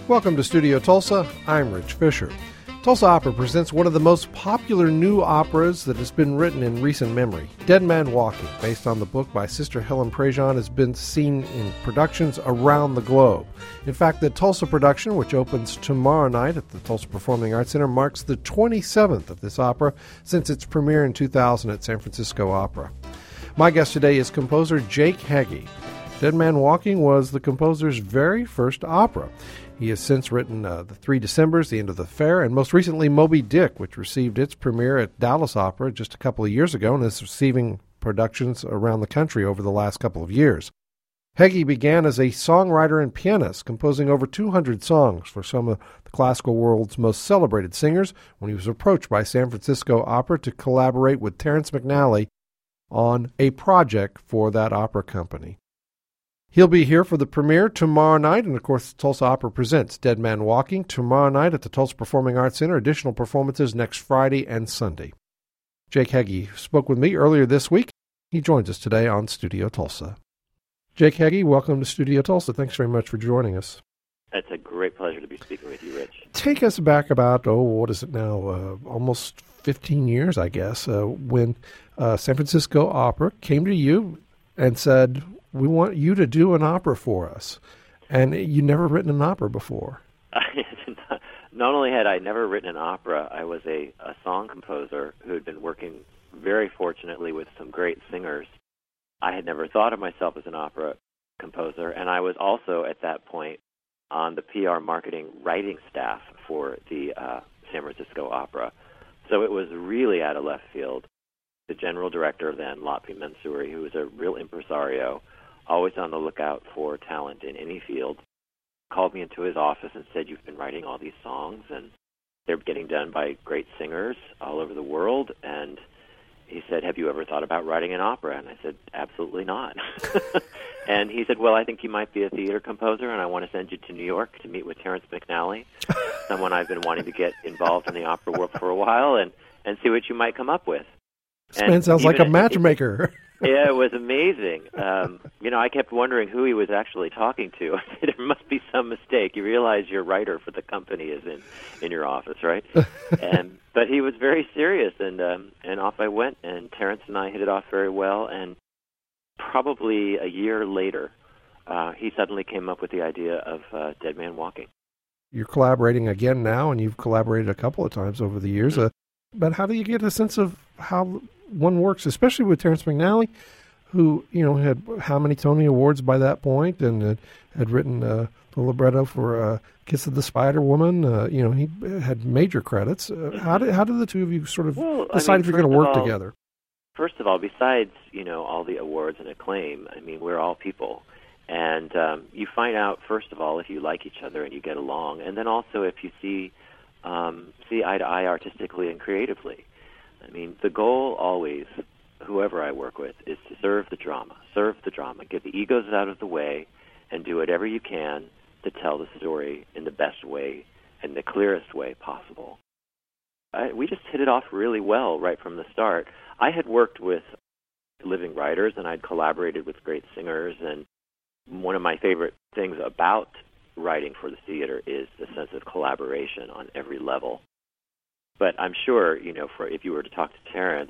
Welcome to Studio Tulsa. I'm Rich Fisher. Tulsa Opera presents one of the most popular new operas that has been written in recent memory. Dead Man Walking, based on the book by Sister Helen Prejean, has been seen in productions around the globe. In fact, the Tulsa production, which opens tomorrow night at the Tulsa Performing Arts Center, marks the 27th of this opera since its premiere in 2000 at San Francisco Opera. My guest today is composer Jake Heggie. Dead Man Walking was the composer's very first opera. He has since written The Three Decembers, The End of the Fair, and most recently Moby Dick, which received its premiere at Dallas Opera just a couple of years ago and is receiving productions around the country over the last couple of years. Heggie began as a songwriter and pianist, composing over 200 songs for some of the classical world's most celebrated singers when he was approached by San Francisco Opera to collaborate with Terrence McNally on a project for that opera company. He'll be here for the premiere tomorrow night, and of course, Tulsa Opera presents Dead Man Walking tomorrow night at the Tulsa Performing Arts Center. Additional performances next Friday and Sunday. Jake Heggie spoke with me earlier this week. He joins us today on Studio Tulsa. Jake Heggie, welcome to Studio Tulsa. Thanks very much for joining us. It's a great pleasure to be speaking with you, Rich. Take us back about, what is it now, almost 15 years, I guess, when San Francisco Opera came to you and said, we want you to do an opera for us. And you'd never written an opera before. Not only had I never written an opera, I was a song composer who had been working very fortunately with some great singers. I had never thought of myself as an opera composer, and I was also at that point on the PR marketing writing staff for the San Francisco Opera. So it was really out of left field. The general director then, Lotfi Mansouri, who was a real impresario, always on the lookout for talent in any field, called me into his office and said, you've been writing all these songs, and they're getting done by great singers all over the world. And he said, have you ever thought about writing an opera? And I said, absolutely not. And he said, well, I think you might be a theater composer, and I want to send you to New York to meet with Terrence McNally, someone I've been wanting to get involved in the opera world for a while, and see what you might come up with. This man sounds like a matchmaker. Yeah, it was amazing. I kept wondering who he was actually talking to. There must be some mistake. You realize your writer for the company is in your office, right? But he was very serious, and off I went, and Terrence and I hit it off very well, and probably a year later, he suddenly came up with the idea of Dead Man Walking. You're collaborating again now, and you've collaborated a couple of times over the years. But how do you get a sense of how one works, especially with Terrence McNally, who had how many Tony Awards by that point, and had written the libretto for Kiss of the Spider Woman. He had major credits. How did the two of you sort of decide if you're going to work together? First of all, besides all the awards and acclaim, we're all people, and you find out first of all if you like each other and you get along, and then also if you see eye to eye artistically and creatively. The goal always, whoever I work with, is to serve the drama, get the egos out of the way, and do whatever you can to tell the story in the best way and the clearest way possible. We just hit it off really well right from the start. I had worked with living writers, and I'd collaborated with great singers, and one of my favorite things about writing for the theater is the sense of collaboration on every level. But I'm sure, if you were to talk to Terrence,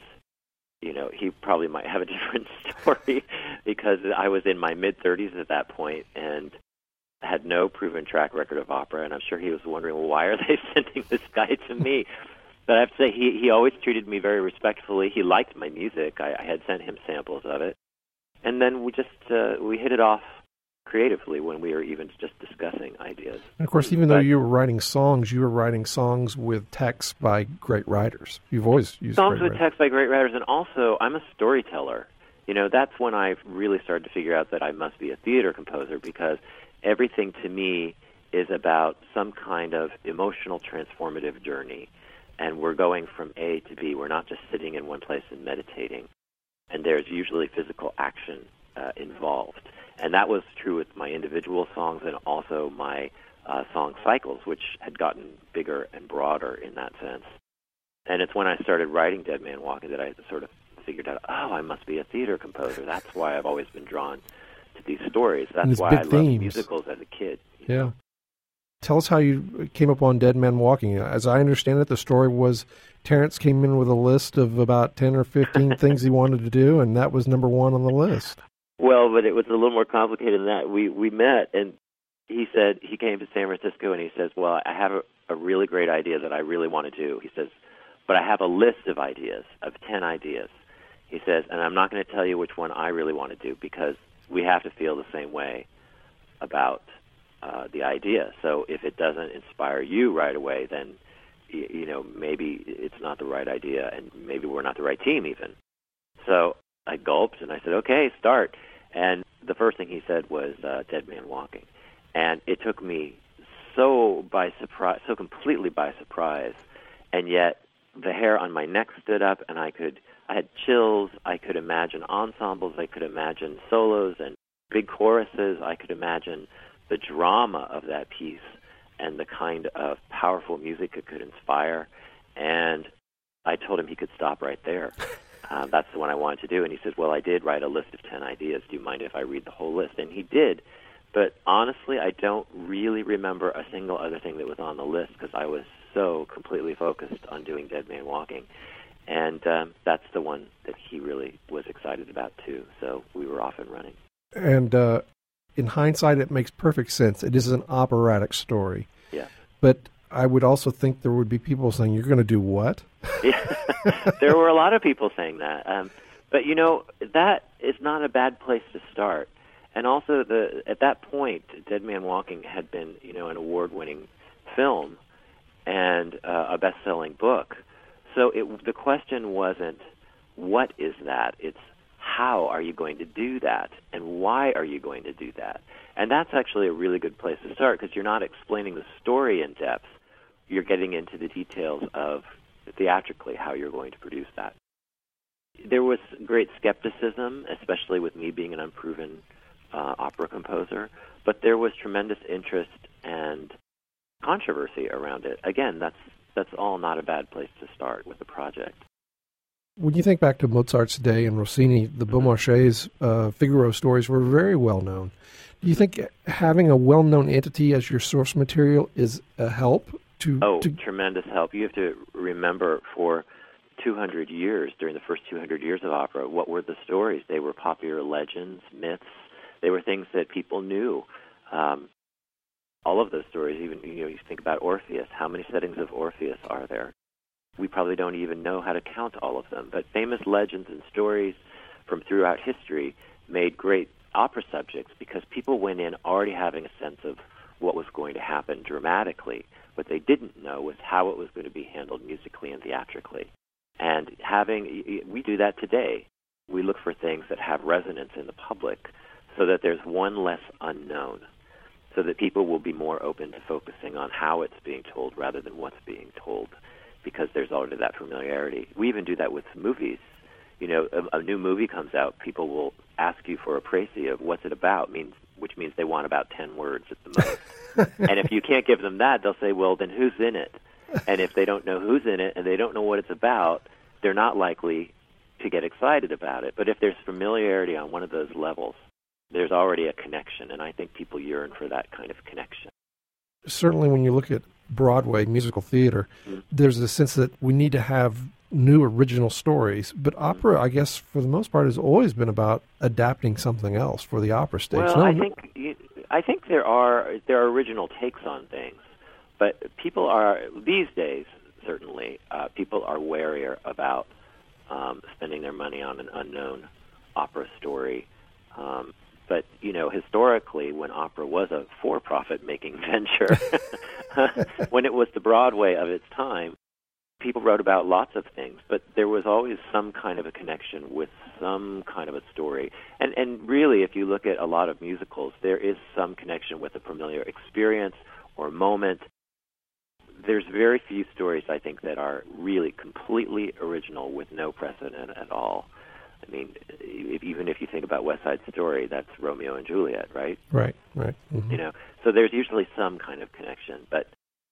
he probably might have a different story because I was in my mid-30s at that point and had no proven track record of opera, and I'm sure he was wondering, well, why are they sending this guy to me? But I have to say, he always treated me very respectfully. He liked my music. I had sent him samples of it. And then we hit it off creatively when we were even just discussing ideas. And of course, even though you were writing songs with texts by great writers. You've always used songs with texts by great writers, and also I'm a storyteller. That's when I really started to figure out that I must be a theater composer, because everything to me is about some kind of emotional transformative journey, and we're going from A to B. We're not just sitting in one place and meditating, and there's usually physical action involved. And that was true with my individual songs and also my song cycles, which had gotten bigger and broader in that sense. And it's when I started writing Dead Man Walking that I sort of figured out, I must be a theater composer. That's why I've always been drawn to these stories. That's why I loved musicals as a kid. Yeah. Tell us how you came up on Dead Man Walking. As I understand it, the story was Terrence came in with a list of about 10 or 15 things he wanted to do, and that was number one on the list. Well, but it was a little more complicated than that. We met, and he said he came to San Francisco, and he says, well, I have a really great idea that I really want to do. He says, but I have a list of ideas, of 10 ideas. He says, and I'm not going to tell you which one I really want to do because we have to feel the same way about the idea. So if it doesn't inspire you right away, then maybe it's not the right idea, and maybe we're not the right team even. So I gulped and I said, okay, start. And the first thing he said was Dead Man Walking, and it took me so completely by surprise, and yet the hair on my neck stood up, and I had chills. I could imagine ensembles. I could imagine solos and big choruses. I could imagine the drama of that piece and the kind of powerful music it could inspire. And I told him he could stop right there. That's the one I wanted to do. And he said, well, I did write a list of 10 ideas. Do you mind if I read the whole list? And he did. But honestly, I don't really remember a single other thing that was on the list because I was so completely focused on doing Dead Man Walking. And that's the one that he really was excited about, too. So we were off and running. And in hindsight, it makes perfect sense. It is an operatic story. Yeah. But I would also think there would be people saying, you're going to do what? Yeah. There were a lot of people saying that. But, that is not a bad place to start. And also, at that point, Dead Man Walking had been, an award-winning film and a best-selling book. So the question wasn't, what is that? It's, how are you going to do that, and why are you going to do that? And that's actually a really good place to start because you're not explaining the story in depth. You're getting into the details of theatrically how you're going to produce that. There was great skepticism, especially with me being an unproven opera composer, but there was tremendous interest and controversy around it. Again, that's all not a bad place to start with the project. When you think back to Mozart's day and Rossini, the Beaumarchais Figaro stories were very well known. Do you think having a well-known entity as your source material is a help? Tremendous help. You have to remember for 200 years, during the first 200 years of opera, what were the stories? They were popular legends, myths. They were things that people knew. All of those stories, even you think about Orpheus. How many settings of Orpheus are there? We probably don't even know how to count all of them. But famous legends and stories from throughout history made great opera subjects because people went in already having a sense of what was going to happen dramatically. What they didn't know was how it was going to be handled musically and theatrically. And we do that today. We look for things that have resonance in the public so that there's one less unknown, so that people will be more open to focusing on how it's being told rather than what's being told, because there's already that familiarity. We even do that with movies. A new movie comes out, people will ask you for a précis of what's it about, which means they want about 10 words at the most. And if you can't give them that, they'll say, well, then who's in it? And if they don't know who's in it and they don't know what it's about, they're not likely to get excited about it. But if there's familiarity on one of those levels, there's already a connection, and I think people yearn for that kind of connection. Certainly when you look at Broadway musical theater, there's a sense that we need to have new original stories. But opera, I guess, for the most part, has always been about adapting something else for the opera stage. Well, I think there are original takes on things, but people are, these days, certainly, people are warier about spending their money on an unknown opera story. But, historically, when opera was a for-profit making venture, when it was the Broadway of its time, people wrote about lots of things, but there was always some kind of a connection with some kind of a story. And really, if you look at a lot of musicals, there is some connection with a familiar experience or moment. There's very few stories, I think, that are really completely original with no precedent at all. I mean, even if you think about West Side Story, that's Romeo and Juliet, right? Right. Mm-hmm. So there's usually some kind of connection. But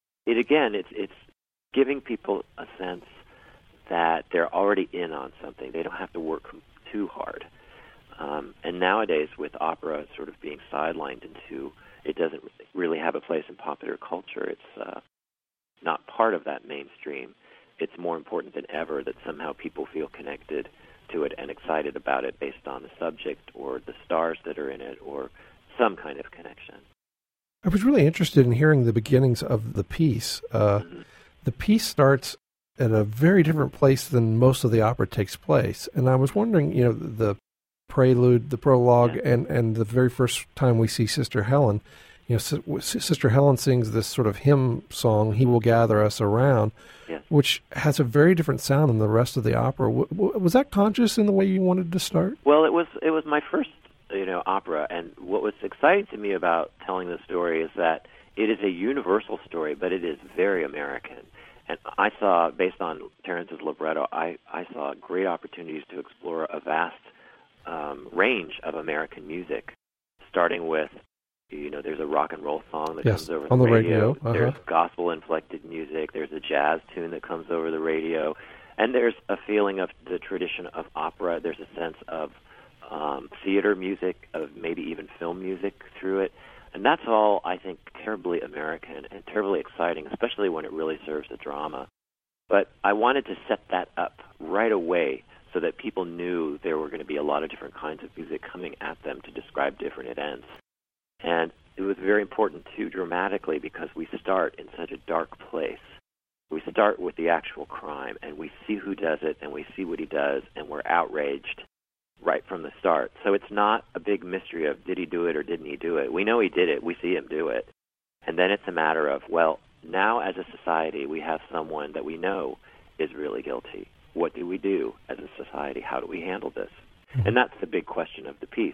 it's giving people a sense that they're already in on something. They don't have to work too hard. And nowadays, with opera sort of being sidelined into it doesn't really have a place in popular culture. It's not part of that mainstream. It's more important than ever that somehow people feel connected to it and excited about it based on the subject or the stars that are in it or some kind of connection. I was really interested in hearing the beginnings of the piece. The piece starts at a very different place than most of the opera takes place. And I was wondering, the prelude, the prologue, and the very first time we see Sister Helen, Sister Helen sings this sort of hymn song, "He Will Gather Us Around," which has a very different sound than the rest of the opera. Was that conscious in the way you wanted to start? Well, it was my first, opera, and what was exciting to me about telling the story is that it is a universal story, but it is very American. And I saw, based on Terence's libretto, I saw great opportunities to explore a vast range of American music, starting with, there's a rock and roll song that comes over on the radio. There's gospel-inflected music. There's a jazz tune that comes over the radio. And there's a feeling of the tradition of opera. There's a sense of theater music, of maybe even film music through it. And that's all, I think, terribly American and terribly exciting, especially when it really serves a drama. But I wanted to set that up right away so that people knew there were going to be a lot of different kinds of music coming at them to describe different events. And it was very important, too, dramatically, because we start in such a dark place. We start with the actual crime, and we see who does it, and we see what he does, and we're outraged right from the start. So it's not a big mystery of did he do it or didn't he do it. We know he did it. We see him do it. And then it's a matter of, well, now as a society we have someone that we know is really guilty. What do we do as a society? How do we handle this? And that's the big question of the piece.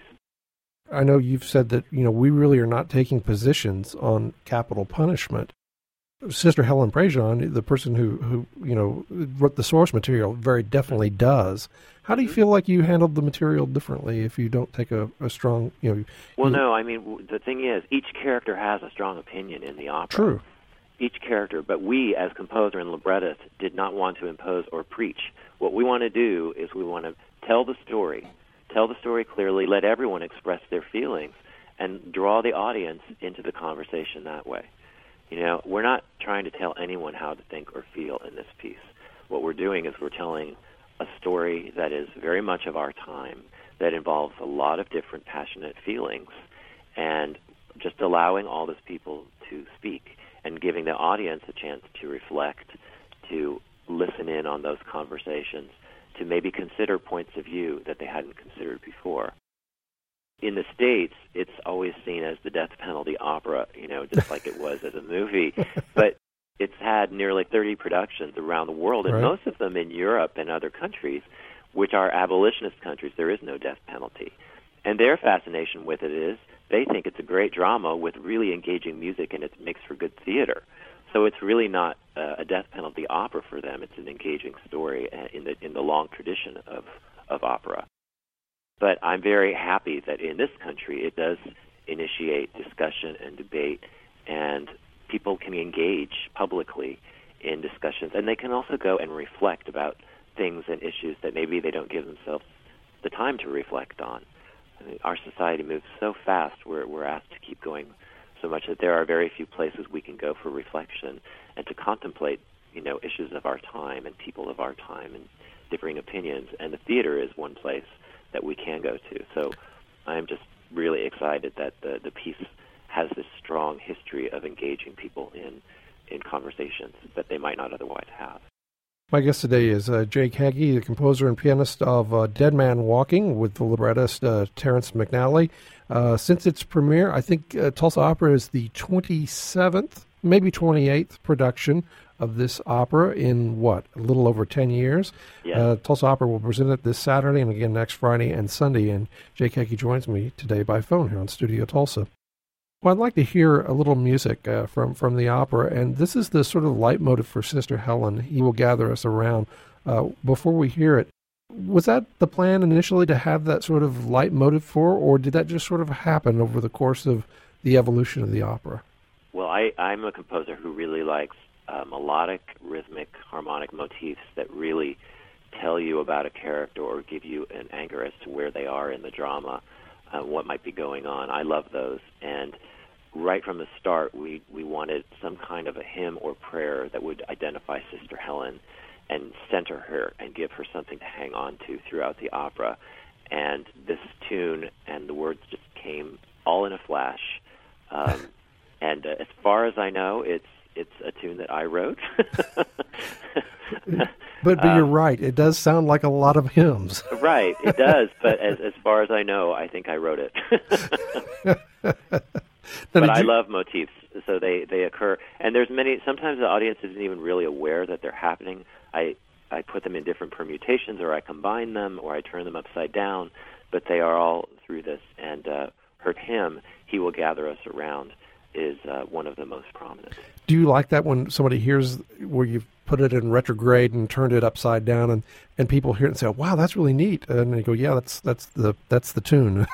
I know you've said that, we really are not taking positions on capital punishment. Sister Helen Prejean, the person who wrote the source material, very definitely does. How do you feel like you handled the material differently if you don't take a strong, Well, no, I mean, the thing is, each character has a strong opinion in the opera. True. Each character, but we, as composer and librettist, did not want to impose or preach. What we want to do is we want to tell the story clearly, let everyone express their feelings, and draw the audience into the conversation that way. We're not trying to tell anyone how to think or feel in this piece. What we're doing is we're telling a story that is very much of our time, that involves a lot of different passionate feelings, and just allowing all those people to speak and giving the audience a chance to reflect, to listen in on those conversations, to maybe consider points of view that they hadn't considered before. In the States, it's always seen as the death penalty opera, just like it was as a movie. But it's had nearly 30 productions around the world, and most of them in Europe and other countries, which are abolitionist countries. There is no death penalty. And their fascination with it is they think it's a great drama with really engaging music, and it makes for good theater. So it's really not a death penalty opera for them. It's an engaging story in the long tradition of opera. But I'm very happy that in this country it does initiate discussion and debate, and people can engage publicly in discussions, and they can also go and reflect about things and issues that maybe they don't give themselves the time to reflect on. I mean, our society moves so fast, we're asked to keep going so much that there are very few places we can go for reflection and to contemplate, issues of our time and people of our time and differing opinions. And the theater is one place that we can go to. So I'm just really excited that the piece has this strong history of engaging people in conversations that they might not otherwise have. My guest today is Jake Heggie, the composer and pianist of Dead Man Walking, with the librettist Terence McNally. Since its premiere, I think Tulsa Opera is the 27th, maybe 28th production of this opera in, a little over 10 years. Yes. Tulsa Opera will present it this Saturday and again next Friday and Sunday, and Jake Heggie joins me today by phone here on Studio Tulsa. Well, I'd like to hear a little music from the opera, and this is the sort of leitmotif for Sister Helen, He Will Gather Us Around. Before we hear it, was that the plan initially to have that sort of leitmotif or did that just sort of happen over the course of the evolution of the opera? Well, I'm a composer who really likes melodic, rhythmic, harmonic motifs that really tell you about a character or give you an anchor as to where they are in the drama, what might be going on. I love those. And right from the start, we wanted some kind of a hymn or prayer that would identify Sister Helen and center her and give her something to hang on to throughout the opera. And this tune and the words just came all in a flash. And as far as I know, it's a tune that I wrote. But you're right. It does sound like a lot of hymns. Right, it does. But as far as I know, I think I wrote it. But I love motifs, so they occur. And there's many. Sometimes the audience isn't even really aware that they're happening. I put them in different permutations, or I combine them, or I turn them upside down. But they are all through this. And her hymn, "He Will Gather Us Around," is one of the most prominent. Do you like that when somebody hears where you've put it in retrograde and turned it upside down, and people hear it and say, "Wow, that's really neat," and they go, "Yeah, that's the tune."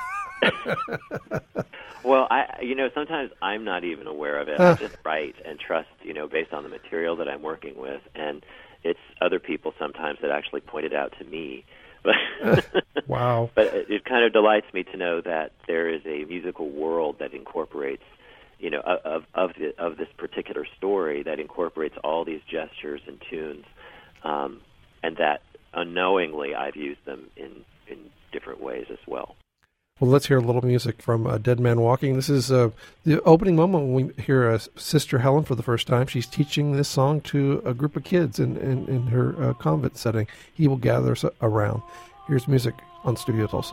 Well, sometimes I'm not even aware of it. I just write and trust, based on the material that I'm working with, and it's other people sometimes that actually point it out to me. But wow! But it kind of delights me to know that there is a musical world that incorporates, of this particular story, that incorporates all these gestures and tunes, and that unknowingly I've used them in different ways as well. Well, let's hear a little music from Dead Man Walking. This is the opening moment when we hear Sister Helen for the first time. She's teaching this song to a group of kids in her convent setting. He will gather us around. Here's music on Studio Tulsa.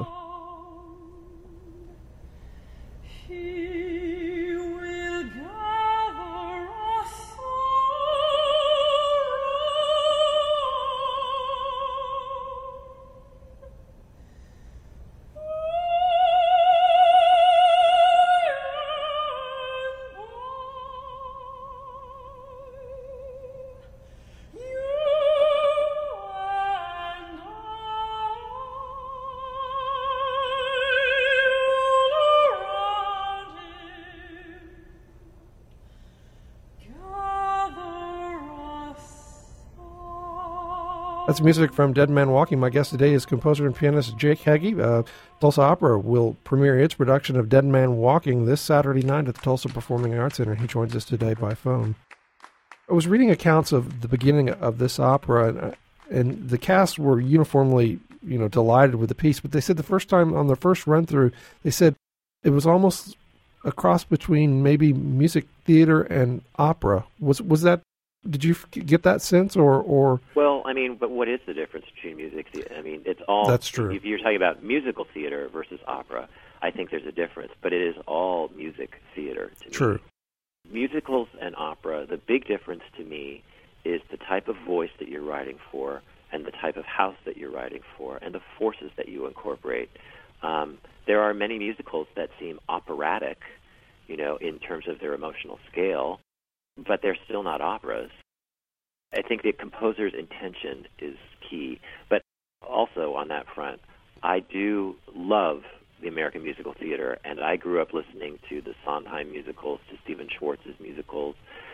That's music from Dead Man Walking. My guest today is composer and pianist Jake Heggie. Tulsa Opera will premiere its production of Dead Man Walking this Saturday night at the Tulsa Performing Arts Center. He joins us today by phone. I was reading accounts of the beginning of this opera, and the cast were uniformly, delighted with the piece. But they said the first time on their first run through, they said it was almost a cross between maybe music theater and opera. Was that? Did you get that sense, or? Well, but what is the difference between music theater? It's all. That's true. If you're talking about musical theater versus opera, I think there's a difference, but it is all music theater to me. True. Musicals and opera, the big difference to me is the type of voice that you're writing for, and the type of house that you're writing for, and the forces that you incorporate. There are many musicals that seem operatic, in terms of their emotional scale, but they're still not operas. I think the composer's intention is key. But also on that front, I do love the American musical theater, and I grew up listening to the Sondheim musicals, to Stephen Schwartz's musicals,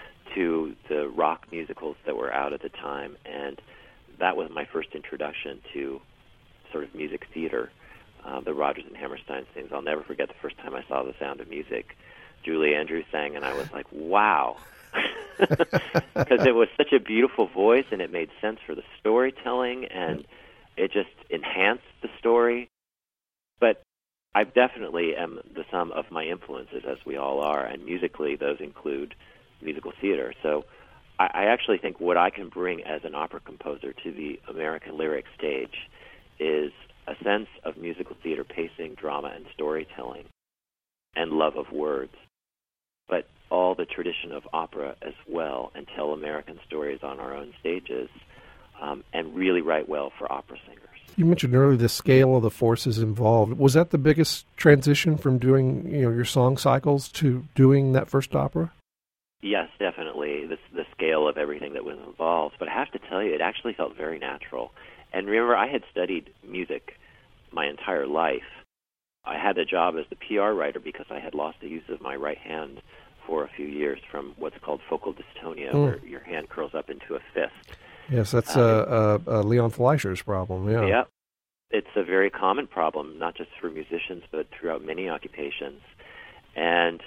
to the rock musicals that were out at the time, and that was my first introduction to sort of music theater, the Rodgers and Hammerstein things. I'll never forget the first time I saw The Sound of Music. Julie Andrews sang, and I was like, wow. Because it was such a beautiful voice, and it made sense for the storytelling, and it just enhanced the story. But I definitely am the sum of my influences, as we all are, and musically those include musical theater. So I actually think what I can bring as an opera composer to the American lyric stage is a sense of musical theater pacing, drama, and storytelling, and love of words. But all the tradition of opera as well, and tell American stories on our own stages, and really write well for opera singers. You mentioned earlier the scale of the forces involved. Was that the biggest transition from doing your song cycles to doing that first opera? Yes, definitely. The scale of everything that was involved. But I have to tell you, it actually felt very natural. And remember, I had studied music my entire life. I had a job as the PR writer because I had lost the use of my right hand for a few years from what's called focal dystonia, where your hand curls up into a fist. Yes, that's Leon Fleischer's problem, yeah. Yep. It's a very common problem, not just for musicians, but throughout many occupations. And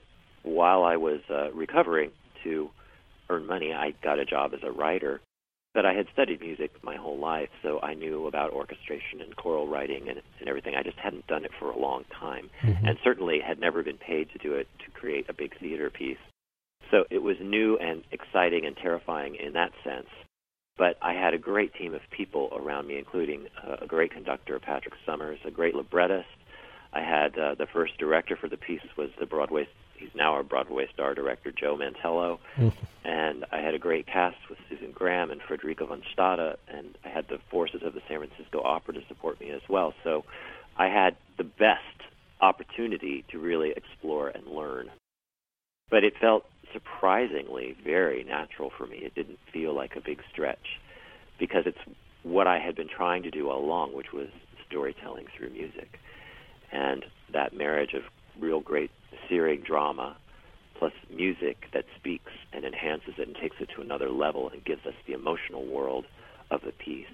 while I was recovering to earn money, I got a job as a writer. But I had studied music my whole life, so I knew about orchestration and choral writing and everything. I just hadn't done it for a long time, and certainly had never been paid to do it to create a big theater piece. So it was new and exciting and terrifying in that sense. But I had a great team of people around me, including a great conductor, Patrick Summers, a great librettist. I had the first director for the piece was he's now our Broadway star director, Joe Mantello. And I had a great cast with Susan Graham and Frederico von Stade, and I had the forces of the San Francisco Opera to support me as well. So I had the best opportunity to really explore and learn. But it felt surprisingly very natural for me. It didn't feel like a big stretch because it's what I had been trying to do all along, which was storytelling through music. And that marriage of real great searing drama plus music that speaks and enhances it and takes it to another level and gives us the emotional world of the piece.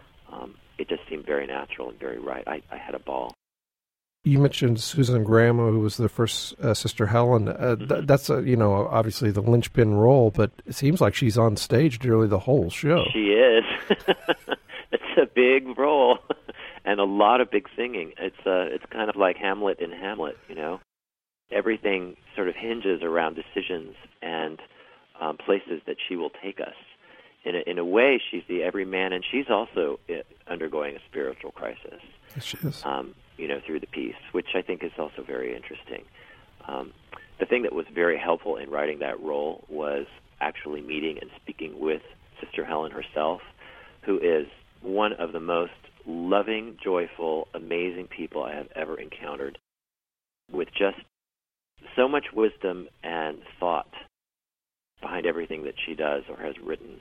It just seemed very natural and very right. I had a ball. You mentioned Susan Graham, who was the first Sister Helen. That's obviously the linchpin role, but it seems like she's on stage nearly the whole show. She is. It's a big role and a lot of big singing. It's kind of like Hamlet in Hamlet, Everything sort of hinges around decisions and places that she will take us. In a way, she's the everyman, and she's also undergoing a spiritual crisis. Yes, she is. Through the piece, which I think is also very interesting. The thing that was very helpful in writing that role was actually meeting and speaking with Sister Helen herself, who is one of the most loving, joyful, amazing people I have ever encountered, with just so much wisdom and thought behind everything that she does or has written,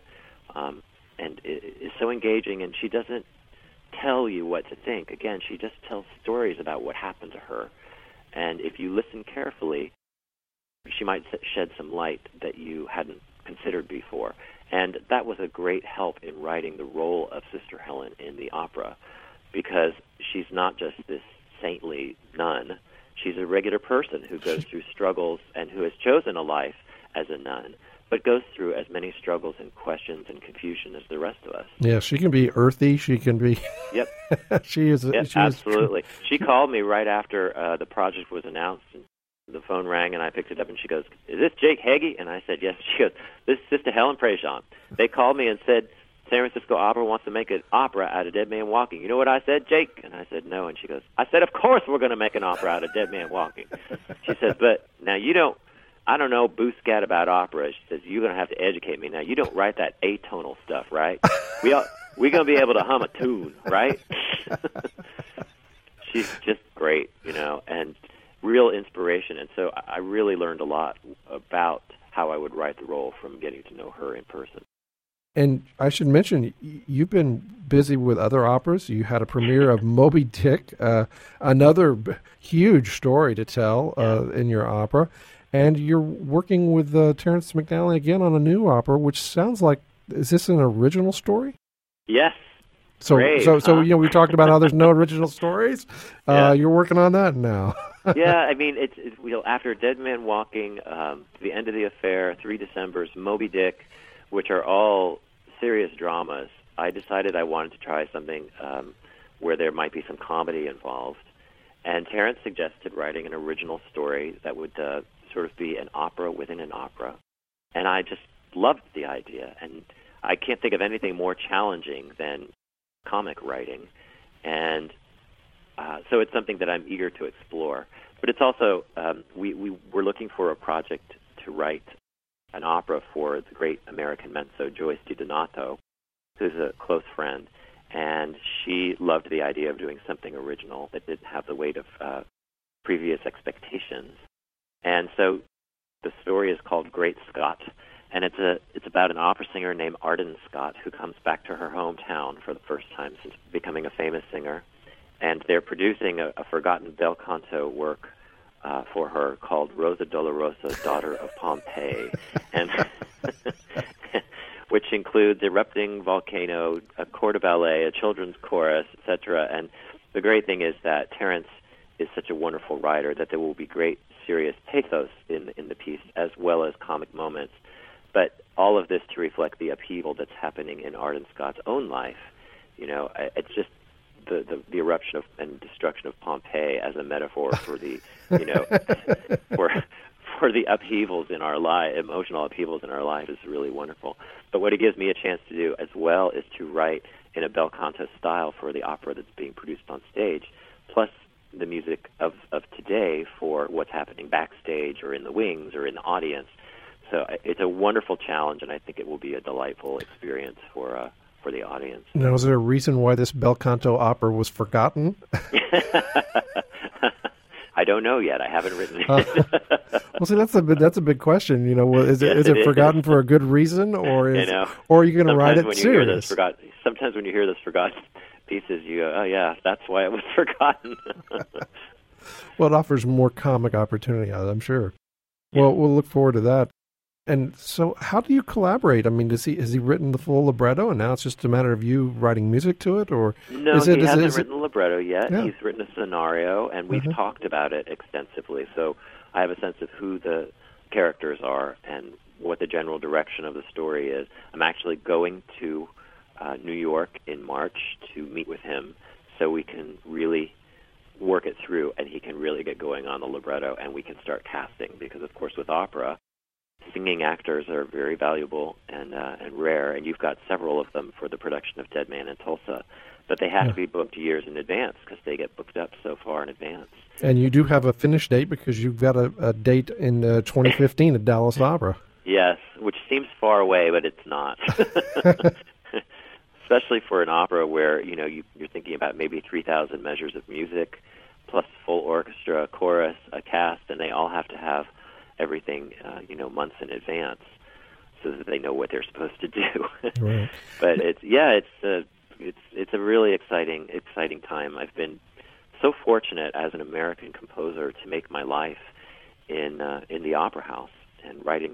and is so engaging, and she doesn't tell you what to think. Again, she just tells stories about what happened to her. And if you listen carefully, she might shed some light that you hadn't considered before. And that was a great help in writing the role of Sister Helen in the opera, because she's not just this saintly nun. She's a regular person who goes through struggles and who has chosen a life as a nun, but goes through as many struggles and questions and confusion as the rest of us. Yeah, she can be earthy. She can be... Yep. She is... Absolutely. She called me right after the project was announced, and the phone rang, and I picked it up, and she goes, "Is this Jake Heggie?" And I said, "Yes." She goes, "This is Sister Helen Prejean. They called me and said, San Francisco Opera wants to make an opera out of Dead Man Walking. You know what I said, Jake?" And I said, "No." And she goes, "I said, of course we're going to make an opera out of Dead Man Walking." She said, "But now I don't know boo scat about opera." She says, "You're going to have to educate me. Now, you don't write that atonal stuff, right? We're going to be able to hum a tune, right?" She's just great, and real inspiration. And so I really learned a lot about how I would write the role from getting to know her in person. And I should mention, you've been busy with other operas. You had a premiere of Moby Dick, another huge story to tell in your opera. And you're working with Terrence McNally again on a new opera, which sounds like, is this an original story? Yes. So, Great, we talked about how there's no original stories. Yeah. You're working on that now. Yeah, I mean, it's after Dead Man Walking, The End of the Affair, 3 Decembers, Moby Dick, which are all serious dramas, I decided I wanted to try something where there might be some comedy involved. And Terrence suggested writing an original story that would sort of be an opera within an opera. And I just loved the idea. And I can't think of anything more challenging than comic writing. And so it's something that I'm eager to explore. But it's also, we were looking for a project to write an opera for the great American mezzo Joyce DiDonato, who's a close friend. And she loved the idea of doing something original that didn't have the weight of previous expectations. And so the story is called Great Scott, and it's about an opera singer named Arden Scott who comes back to her hometown for the first time since becoming a famous singer. And they're producing a forgotten bel canto work for her called Rosa Dolorosa, Daughter of Pompeii, and which includes erupting volcano, a corps de ballet, a children's chorus, etc. And the great thing is that Terrence is such a wonderful writer that there will be great serious pathos in the piece as well as comic moments. But all of this to reflect the upheaval that's happening in Arden Scott's own life. It's just the eruption of and destruction of Pompeii as a metaphor for the for the upheavals in our life, emotional upheavals in our life, is really wonderful. But what it gives me a chance to do as well is to write in a bel canto style for the opera that's being produced on stage, plus the music of today for what's happening backstage or in the wings or in the audience. So it's a wonderful challenge, and I think it will be a delightful experience for the audience. Now, is there a reason why this bel canto opera was forgotten? I don't know yet. I haven't written it. Well, see, that's a big question. Is it forgotten for a good reason, or are you going to write it serious? Sometimes when you hear those forgotten pieces, you go, "Oh yeah, that's why it was forgotten." Well, it offers more comic opportunity, I'm sure. Yeah. Well, we'll look forward to that. And so, how do you collaborate? I mean, has he written the full libretto, and now it's just a matter of you writing music to it, or no? He hasn't written the libretto yet. Yeah. He's written a scenario, and we've talked about it extensively. So I have a sense of who the characters are and what the general direction of the story is. I'm actually going to New York in March to meet with him, so we can really work it through, and he can really get going on the libretto, and we can start casting. Because, of course, with opera, singing actors are very valuable and rare, and you've got several of them for the production of Dead Man in Tulsa. But they have to be booked years in advance because they get booked up so far in advance. And you do have a finish date because you've got a date in 2015 at Dallas Opera. Yes, which seems far away, but it's not. Especially for an opera where you're thinking about maybe 3,000 measures of music, plus full orchestra, a chorus, a cast, and they all have to have everything, months in advance, so that they know what they're supposed to do. Right. But it's a really exciting time. I've been so fortunate as an American composer to make my life in the opera house and writing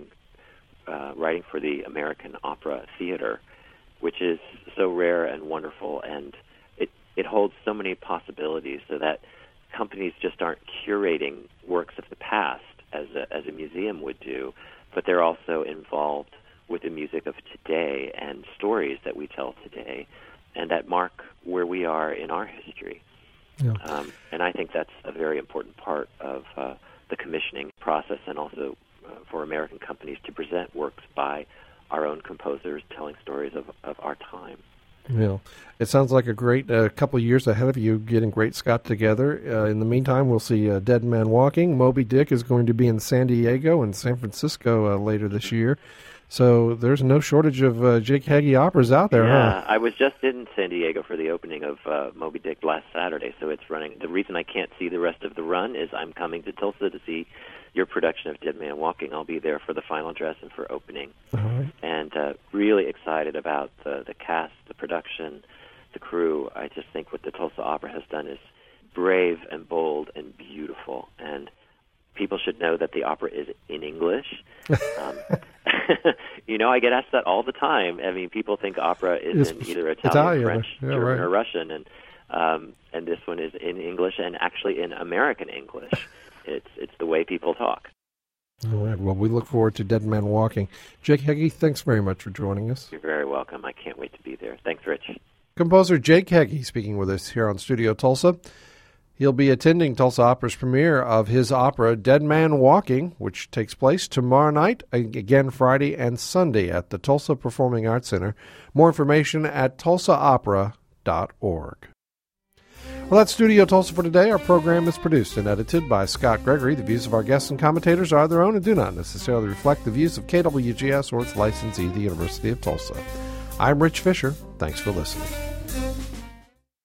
for the American Opera Theater, which is so rare and wonderful, and it holds so many possibilities, so that companies just aren't curating works of the past as a museum would do, but they're also involved with the music of today and stories that we tell today and that mark where we are in our history. Yeah. And I think that's a very important part of the commissioning process, and also for American companies to present works by our own composers telling stories of our time. Yeah, it sounds like a great couple of years ahead of you getting Great Scott together. In the meantime, we'll see Dead Man Walking. Moby Dick is going to be in San Diego and San Francisco later this year. So there's no shortage of Jake Heggie operas out there, huh? I was just in San Diego for the opening of Moby Dick last Saturday, so it's running. The reason I can't see the rest of the run is I'm coming to Tulsa to see your production of Dead Man Walking. I'll be there for the final dress and for opening. Right. And really excited about the cast, the production, the crew. I just think what the Tulsa Opera has done is brave and bold and beautiful. And people should know that the opera is in English. I get asked that all the time. I mean, people think opera is in either Italian, French, German, or Russian, and this one is in English, and actually in American English. It's the way people talk. All right. Well, we look forward to Dead Man Walking. Jake Heggie, thanks very much for joining us. You're very welcome. I can't wait to be there. Thanks, Rich. Composer Jake Heggie speaking with us here on Studio Tulsa. He'll be attending Tulsa Opera's premiere of his opera Dead Man Walking, which takes place tomorrow night, again Friday and Sunday at the Tulsa Performing Arts Center. More information at tulsaopera.org. Well, that's Studio Tulsa for today. Our program is produced and edited by Scott Gregory. The views of our guests and commentators are their own and do not necessarily reflect the views of KWGS or its licensee, the University of Tulsa. I'm Rich Fisher. Thanks for listening.